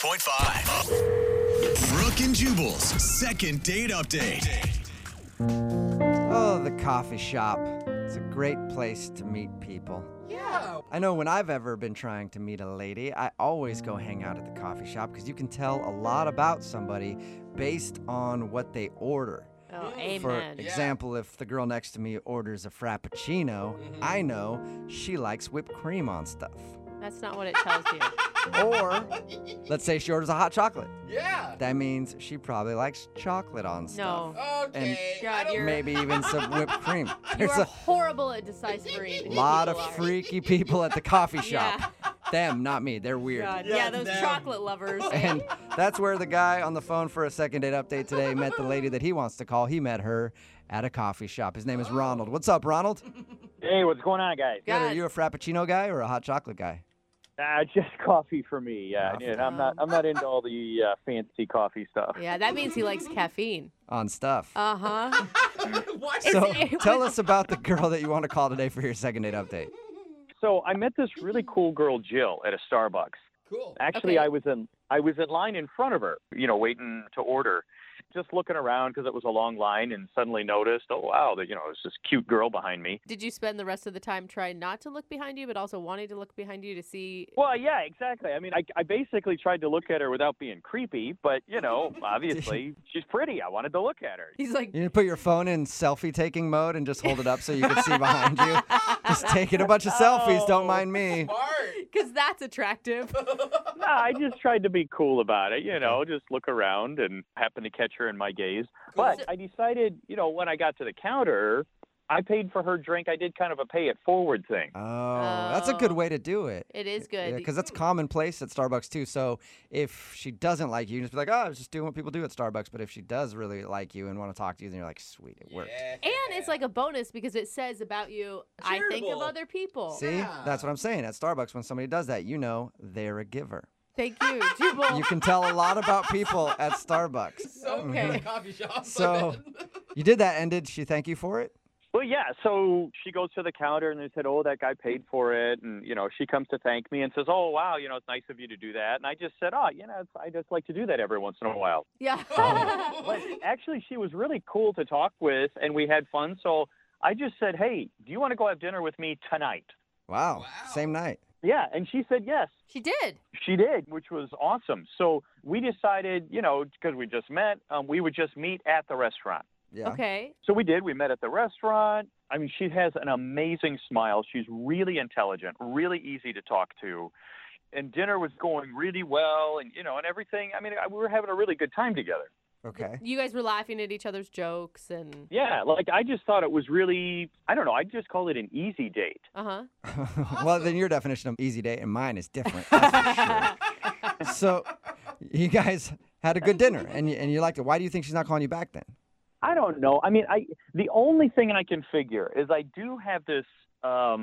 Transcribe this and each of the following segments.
102.5. Brooke and Jubal's second date update. Oh, the coffee shop. It's a great place to meet people. Yeah. I know when I've ever been trying to meet a lady, I always go hang out at the coffee shop because you can tell a lot about somebody based on what they order. Oh, For amen. example, if the girl next to me orders a Frappuccino, I know she likes whipped cream on stuff. That's not what it tells you. Or, let's say she orders a hot chocolate. Yeah. That means she probably likes chocolate on stuff. No. Okay. God, I don't- you're- Maybe even some whipped cream. You There's are a horrible at deciphering. lot of people are. freaky people at the coffee shop. Yeah. Them, not me. They're weird. God, Yeah, yeah, those them. chocolate lovers. And that's where the guy on the phone for a second date update today met the lady that he wants to call. He met her at a coffee shop. His name is Ronald. What's up, Ronald? Hey, what's going on, guys? Good. Are God. you a Frappuccino guy or a hot chocolate guy? Just coffee for me. Yeah, Coffee. I'm not into all the fancy coffee stuff. Yeah, that means he likes caffeine. On stuff. Uh-huh. What? So it tell us about the girl that you want to call today for your second date update. So I met this really cool girl, Jill, at a Starbucks. Cool. Actually, Okay. I was in line in front of her, waiting to order, just looking around because it was a long line, and suddenly noticed, oh wow, that there's this cute girl behind me. Did you spend the rest of the time trying not to look behind you, but also wanting to look behind you to see? Well, yeah, exactly. I mean, I basically tried to look at her without being creepy, but obviously she's pretty. I wanted to look at her. He's like, You need to put your phone in selfie taking mode and just hold it up so you can see behind you. Just taking a bunch of selfies. Don't mind me. Smart. because that's attractive. No, I just tried to be cool about it, just look around and happen to catch her in my gaze. But I decided, when I got to the counter, I paid for her drink. I did kind of a pay it forward thing. Oh, that's a good Oh. way to do it. It is good. Because that's commonplace at Starbucks too. So if she doesn't like you, just be like, oh, I was just doing what people do at Starbucks. But if she does really like you and want to talk to you, then you're like, sweet, it worked. Yeah. And it's like a bonus because it says about you, I think of Charitable. other people. See, Yeah. that's what I'm saying. At Starbucks, when somebody does that, they're a giver. Thank you, Jubal. You can tell a lot about people at Starbucks. So Okay. coffee shop. So you did that, and did she thank you for it? Well, yeah. So she goes to the counter and they said, oh, that guy paid for it. And, she comes to thank me and says, oh, wow, it's nice of you to do that. And I just said, I just like to do that every once in a while. Yeah. But actually, she was really cool to talk with and we had fun. So I just said, hey, do you want to go have dinner with me tonight? Wow. Wow. Same night. Yeah. And she said yes. She did. She did, which was awesome. So we decided, because we just met, we would just meet at the restaurant. Yeah. Okay. So we did. We met at the restaurant. I mean, she has an amazing smile. She's really intelligent, really easy to talk to. And dinner was going really well and, and everything. I mean, we were having a really good time together. Okay. You guys were laughing at each other's jokes and Yeah, I just thought it was really, I don't know, I just call it an easy date. Well, then your definition of easy date and mine is different. That's for sure. So you guys had a good dinner and you liked it. Why do you think she's not calling you back then? I don't know. I mean, the only thing I can figure is I do have this, I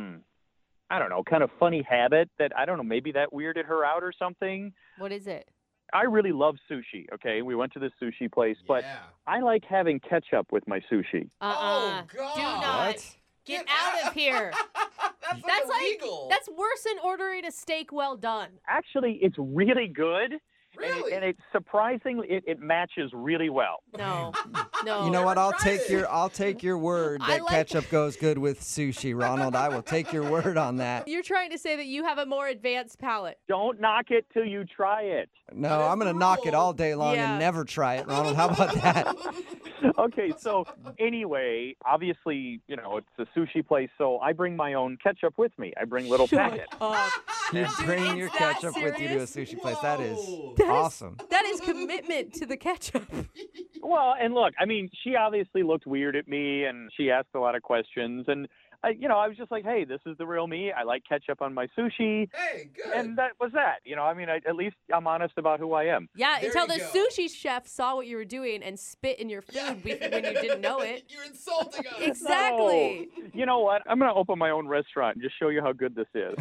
don't know, kind of funny habit that, I don't know, maybe that weirded her out or something. What is it? I really love sushi, okay? We went to this sushi place, but Yeah. I like having ketchup with my sushi. Oh, Do God. not What? get out of here. That's That's like illegal. that's worse than ordering a steak well done. Actually, it's really good. Really? And it's surprisingly, it matches really well. No. No. You know what? I'll tried take it. I'll take your word I that like- ketchup goes good with sushi, Ronald. I will take your word on that. You're trying to say that you have a more advanced palate. Don't knock it till you try it. No, That is I'm gonna the knock it rule. all day long Yeah. and never try it, Ronald. How about that? Okay, so anyway, obviously, it's a sushi place, so I bring my own ketchup with me. I bring little packets. up. You Dude, bring it's your that ketchup with you to a serious? sushi place. That is Whoa. That is- awesome. That is commitment to the ketchup. Well, and look, I mean, she obviously looked weird at me, and she asked a lot of questions, and I was just like, hey, this is the real me. I like ketchup on my sushi, Hey, good. and that was that. I mean, at least I'm honest about who I am. Yeah, There until you the go. sushi chef saw what you were doing and spit in your food when you didn't know it. You're insulting us. Exactly. No. You know what? I'm going to open my own restaurant and just show you how good this is.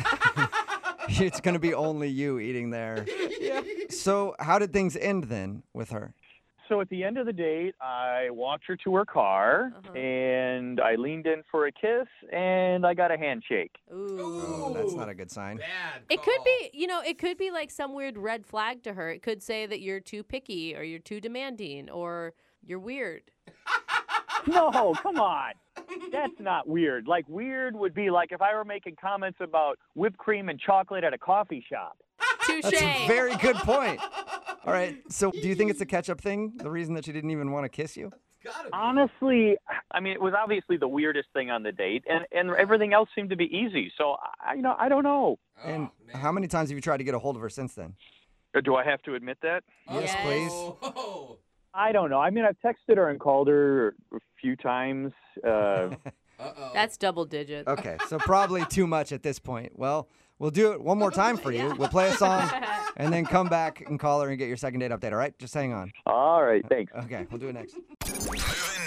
It's gonna be only you eating there. So how did things end then with her? So at the end of the date, I walked her to her car, and I leaned in for a kiss, and I got a handshake. Ooh. Oh, that's not a good sign. Bad It could call. be, it could be like some weird red flag to her. It could say that you're too picky or you're too demanding or you're weird. No, come on. That's not weird. Like, weird would be like if I were making comments about whipped cream and chocolate at a coffee shop. Touche. That's a very good point. All right. So do you think it's the ketchup thing? The reason that she didn't even want to kiss you? Gotta be. Honestly, I mean, it was obviously the weirdest thing on the date, and everything else seemed to be easy. So, I don't know. Oh, And man. how many times have you tried to get a hold of her since then? Do I have to admit that? Yes, Yes. please. Oh. I don't know. I mean, I've texted her and called her a few times. Uh-oh. That's double digits. Okay, so probably too much at this point. Well, we'll do it one more time for you. We'll play a song and then come back and call her and get your second date update, all right? Just hang on. All right, thanks. Okay, we'll do it next. Moving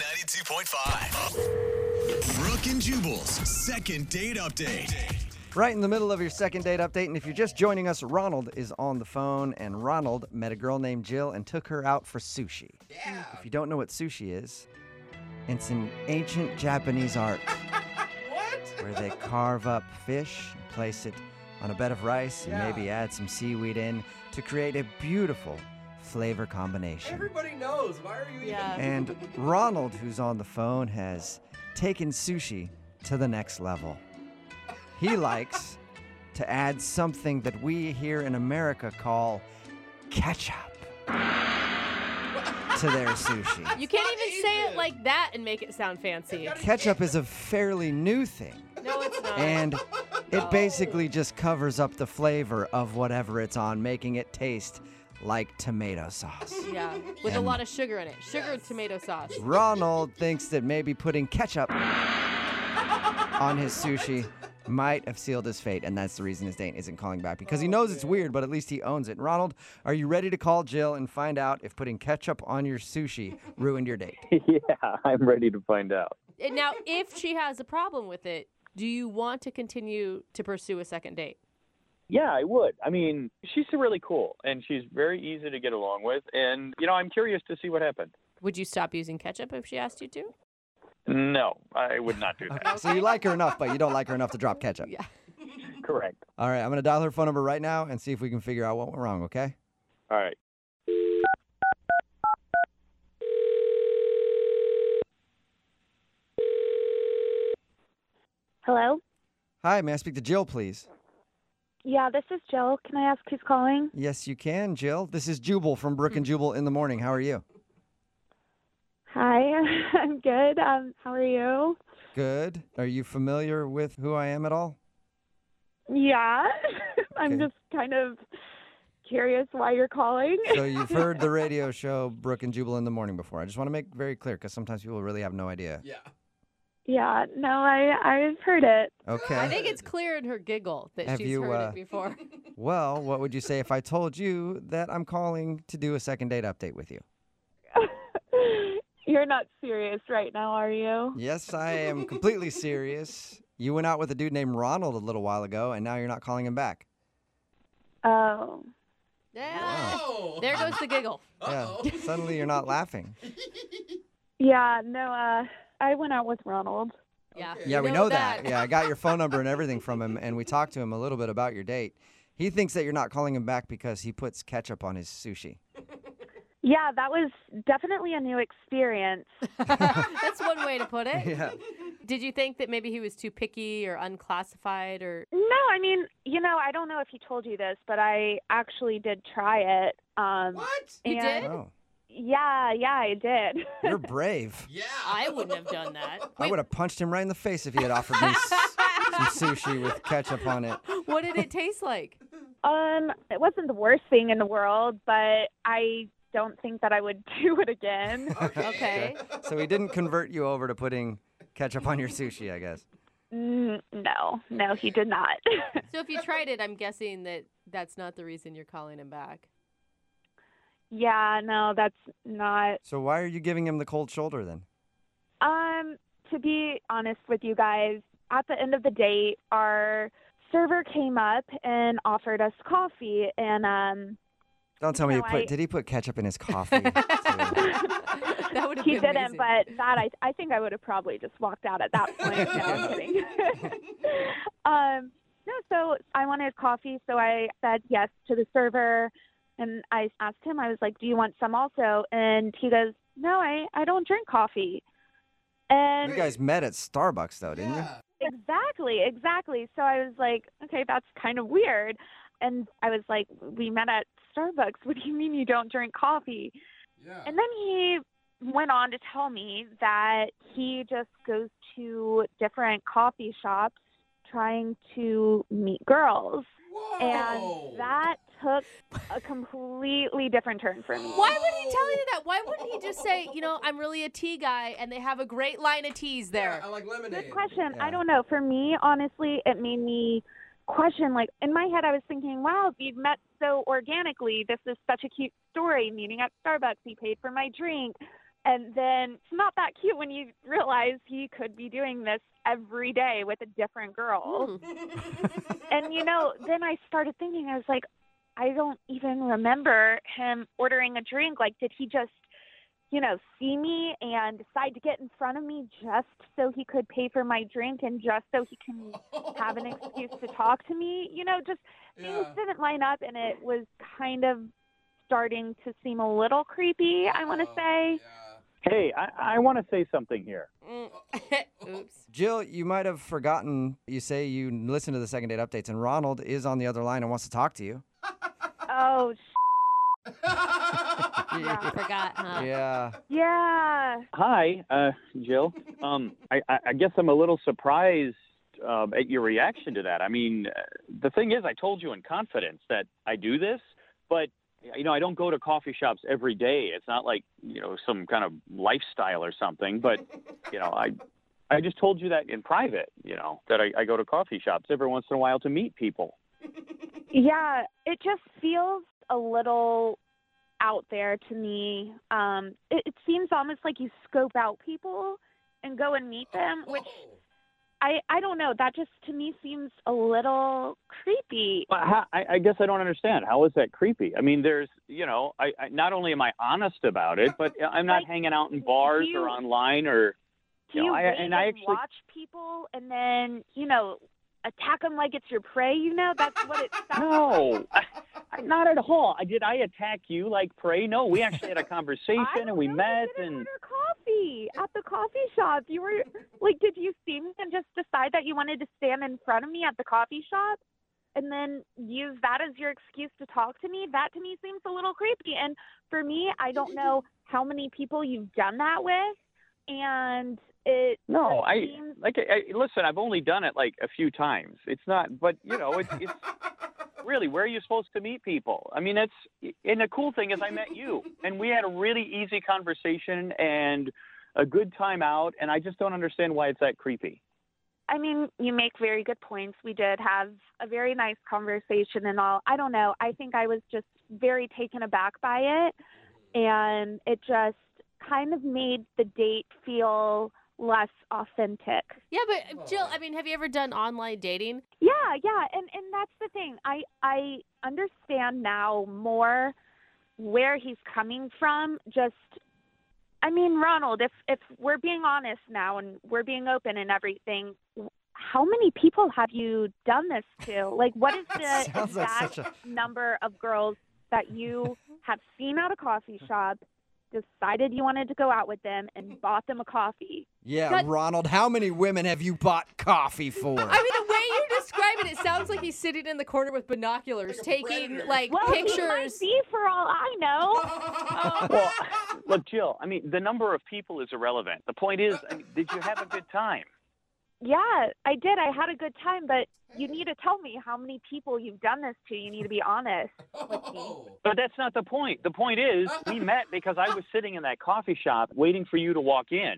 92.5. Brooke and Jubal's second date update. Right in the middle of your second date update, and if you're just joining us, Ronald is on the phone, and Ronald met a girl named Jill and took her out for sushi. Yeah. If you don't know what sushi is, it's an ancient Japanese art What? where they carve up fish and place it on a bed of rice and Yeah. maybe add some seaweed in to create a beautiful flavor combination. Everybody knows. Why are you Yeah. even... And Ronald, who's on the phone, has taken sushi to the next level. He likes to add something that we here in America call ketchup to their sushi. You can't not even say it Asian. like that and make it sound fancy. Ketchup is a fairly new thing, No, it's not. and it basically just covers up the flavor of whatever it's on, making it taste like tomato sauce. Yeah, with a And- lot of sugar in it. Sugar and tomato sauce. Ronald thinks that maybe putting ketchup on his sushi might have sealed his fate, and that's the reason his date isn't calling back, because he knows it's weird, but at least he owns it. Ronald, are you ready to call Jill and find out if putting ketchup on your sushi ruined your date? Yeah, I'm ready to find out. And now, if she has a problem with it, do you want to continue to pursue a second date? Yeah, I would. I mean, she's really cool, and she's very easy to get along with, and, I'm curious to see what happened. Would you stop using ketchup if she asked you to? No, I would not do that. Okay, so you like her enough, but you don't like her enough to drop ketchup. Yeah. Correct. All right, I'm going to dial her phone number right now and see if we can figure out what went wrong, okay? All right. Hello? Hi, may I speak to Jill, please? Yeah, this is Jill. Can I ask who's calling? Yes, you can, Jill. This is Jubal from Brooke and Jubal in the Morning. How are you? Hi, I'm good. How are you? Good. Are you familiar with who I am at all? Yeah. I'm Okay. just kind of curious why you're calling. So you've heard the radio show Brooke and Jubal in the Morning before. I just want to make very clear because sometimes people really have no idea. Yeah. Yeah, no, I've heard it. Okay. I think it's clear in her giggle that Have she's you, heard it before. Well, what would you say if I told you that I'm calling to do a second date update with you? You're not serious right now, are you? Yes, I am completely serious. You went out with a dude named Ronald a little while ago, and now you're not calling him back. Oh. Yeah. Oh. There goes the giggle. Uh-oh. Yeah. Suddenly you're not laughing. Yeah, no, I went out with Ronald. Yeah. Okay. Yeah, We we know know that. that. Yeah, I got your phone number and everything from him, and we talked to him a little bit about your date. He thinks that you're not calling him back because he puts ketchup on his sushi. Yeah, that was definitely a new experience. That's one way to put it. Yeah. Did you think that maybe he was too picky or unclassified or No, I mean, I don't know if he told you this, but I actually did try it. What? You and- did? Oh, Yeah, I did. you're brave. Yeah. I wouldn't have done that. I would have punched him right in the face if he had offered me some sushi with ketchup on it. What did it taste like? It wasn't the worst thing in the world, but I don't think that I would do it again. Okay. So he didn't convert you over to putting ketchup on your sushi, I guess. No, he did not. So if you tried it, I'm guessing that that's not the reason you're calling him back. Yeah, no, that's not. So why are you giving him the cold shoulder then? To be honest with you guys, at the end of the date, our server came up and offered us coffee, and Don't tell me No, did he put ketchup in his coffee? too? That would have he been didn't, amazing. but I think I would have probably just walked out at that point. No, I'm kidding. No, so I wanted coffee, so I said yes to the server, and I asked him, I was like, do you want some also? And he goes, no, I don't drink coffee. And You guys met at Starbucks, though, didn't you? Yeah. exactly. So I was like, okay, that's kind of weird. And I was like, we met at Starbucks. What do you mean you don't drink coffee? Yeah. And then he went on to tell me that he just goes to different coffee shops trying to meet girls. Whoa. And that took a completely different turn for me. Why would he tell you that? Why wouldn't he just say, I'm really a tea guy, and they have a great line of teas there? Yeah, I like lemonade. Good question. Yeah. I don't know. For me, honestly, it made me question, like, in my head, I was thinking, wow, we've met so organically. This is such a cute story. Meeting at Starbucks, he paid for my drink. And then it's not that cute when you realize he could be doing this every day with a different girl. And, then I started thinking, I was like, I don't even remember him ordering a drink. Like, did he just, see me and decide to get in front of me just so he could pay for my drink and just so he can have an excuse to talk to me? Just things didn't line up, and it was kind of starting to seem a little creepy, I want to say. Hey, I want to say something here. Oops. Jill, you might have forgotten. You say you listen to the second date updates, and Ronald is on the other line and wants to talk to you. Oh, Yeah, forgot, huh? Yeah. yeah. Hi, Jill. I guess I'm a little surprised at your reaction to that. I mean, the thing is, I told you in confidence that I do this, but I don't go to coffee shops every day. It's not like, some kind of lifestyle or something, but, I just told you that in private, that I go to coffee shops every once in a while to meet people. Yeah, it just feels a little out there to me. It seems almost like you scope out people and go and meet them, which I don't know. That just to me seems a little creepy. Well, I guess I don't understand. How is that creepy? I mean, there's, I not only am I honest about it, but I'm not Like, hanging out in bars or online or, Do you wait I and actually watch people and then, attack them like it's your prey? That's what it sounds No, not at all. Did I attack you like prey? No, we actually had a conversation and we met You didn't and. order coffee at the coffee shop. You were like, did you see me and just decide that you wanted to stand in front of me at the coffee shop and then use that as your excuse to talk to me? That to me seems a little creepy. And for me, I don't know how many people you've done that with, and it No, seems listen. I've only done it like a few times. It's not, but it's really where are you supposed to meet people? I mean, and the cool thing is I met you, and we had a really easy conversation and a good time out, and I just don't understand why it's that creepy. I mean, you make very good points. We did have a very nice conversation and all. I don't know. I think I was just very taken aback by it, and it just kind of made the date feel less authentic. Yeah, but Jill, have you ever done online dating? Yeah, and that's the thing. I understand now more where he's coming from. Ronald, if we're being honest now and we're being open and everything, how many people have you done this to? Like, what is the Sounds like exact such number of girls that you have seen at a coffee shop, decided you wanted to go out with them, and bought them a coffee? Yeah, That- Ronald, how many women have you bought coffee for? The way you describe it sounds like he's sitting in the corner with binoculars, Like a taking predator. Well, he might pictures. be for all I know. Well, look, Jill. I mean, the number of people is irrelevant. The point is, did you have a good time? Yeah, I did. I had a good time, but you need to tell me how many people you've done this to. You need to be honest with me. But that's not the point. The point is, we met because I was sitting in that coffee shop waiting for you to walk in.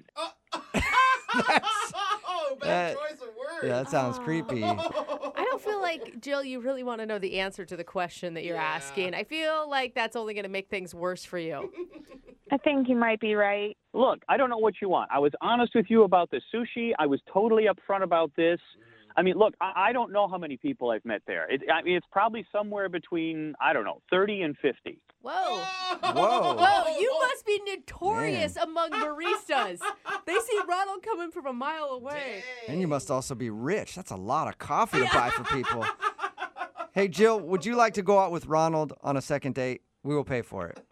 Bad choice of words. Yeah, that sounds creepy. I don't feel like, Jill, you really want to know the answer to the question that you're asking. I feel like that's only going to make things worse for you. I think you might be right. Look, I don't know what you want. I was honest with you about the sushi. I was totally upfront about this. I mean, look, I don't know how many people I've met there. I mean, it's probably somewhere between, I don't know, 30 and 50. Whoa. Whoa. Whoa, you must be notorious among baristas. They see Ronald coming from a mile away. And you must also be rich. That's a lot of coffee to buy for people. Hey, Jill, would you like to go out with Ronald on a second date? We will pay for it.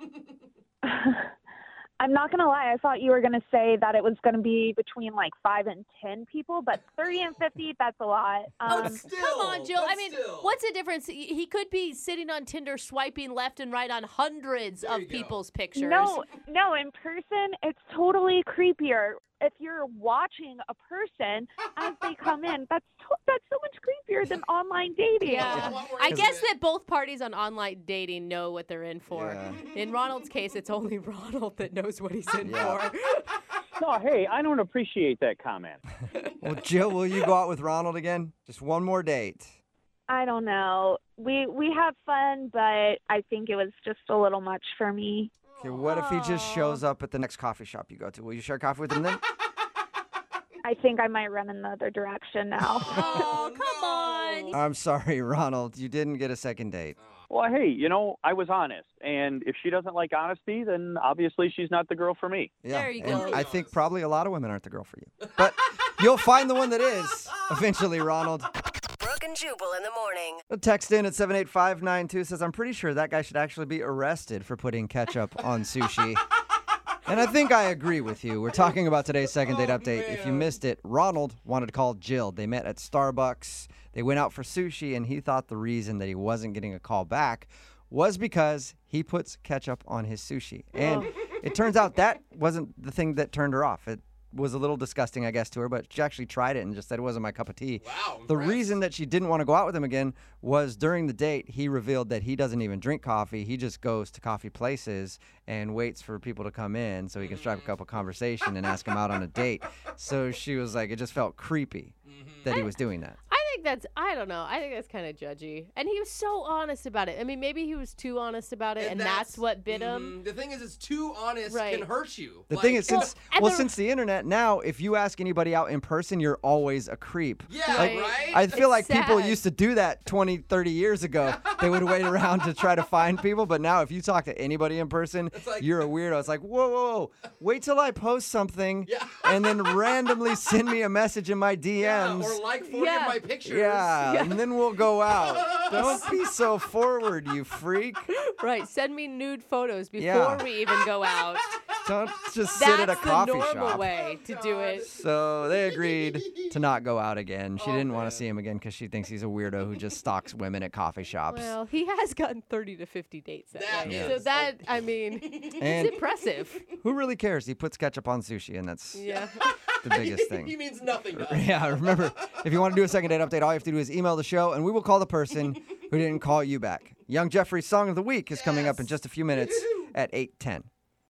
I'm not going to lie. I thought you were going to say that it was going to be between like 5 and 10 people, but 30 and 50, that's a lot. Come on, Jill. I mean, what's the difference? He could be sitting on Tinder swiping left and right on hundreds of people's pictures. No, in person, it's totally creepier. If you're watching a person as they come in, that's so much creepier than online dating. Yeah. I guess that both parties on online dating know what they're in for. Yeah. In Ronald's case, it's only Ronald that knows what he's in for. No, hey, I don't appreciate that comment. Well, Jill, will you go out with Ronald again? Just one more date. I don't know. We have fun, but I think it was just a little much for me. Okay, what if he just shows up at the next coffee shop you go to? Will you share coffee with him then? I think I might run in the other direction now. Oh, come on. I'm sorry, Ronald. You didn't get a second date. Well, hey, I was honest. And if she doesn't like honesty, then obviously she's not the girl for me. Yeah, There you and go. I think probably a lot of women aren't the girl for you. But you'll find the one that is eventually, Ronald. Brooke and Jubal in the morning. A text in at 78592 says, I'm pretty sure that guy should actually be arrested for putting ketchup on sushi. And I think I agree with you. We're talking about today's second date update. If you missed it, Ronald wanted to call Jill. They met at Starbucks. They went out for sushi, and he thought the reason that he wasn't getting a call back was because he puts ketchup on his sushi. And it turns out that wasn't the thing that turned her off. It was a little disgusting, I guess, to her, but she actually tried it and just said it wasn't my cup of tea. Wow, The impressed. reason that she didn't want to go out with him again was during the date, he revealed that he doesn't even drink coffee. He just goes to coffee places and waits for people to come in so he can strike up a conversation and ask him out on a date. So she was like, it just felt creepy that he was doing that. I don't know. I think that's kind of judgy. And he was so honest about it. I mean, maybe he was too honest about it, and that's what bit him. The thing is, it's too honest Right. can hurt you. The thing is, since the internet, now, if you ask anybody out in person, you're always a creep. Yeah, Like, right? I feel like It's people sad. used to do that 20, 30 years ago. They would wait around to try to find people. But now if you talk to anybody in person, like- you're a weirdo. It's like, whoa. Wait till I post something Yeah. and then randomly send me a message in my Yeah, DMs. or like 40 Yeah. of my pictures. Yeah, and then we'll go out. Don't be so forward, you freak. Right. Send me nude photos before Yeah. we even go out. Don't just sit at a That's the coffee normal shop. way to do it. So they agreed to not go out again. She didn't want to see him again because she thinks he's a weirdo who just stalks women at coffee shops. Well, he has gotten 30 to 50 dates that That way. is- So that, I mean, And it's impressive. who really cares? He puts ketchup on sushi, and that's Yeah. the biggest he thing. means nothing to us. Yeah, remember, if you want to do a second date update, all you have to do is email the show, and we will call the person who didn't call you back. Young Jeffrey's Song of the Week is coming up in just a few minutes at 8:10.